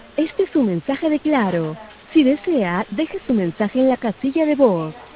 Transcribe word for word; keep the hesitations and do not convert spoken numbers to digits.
Este es un mensaje de Claro. Si desea, deje su mensaje en la casilla de voz.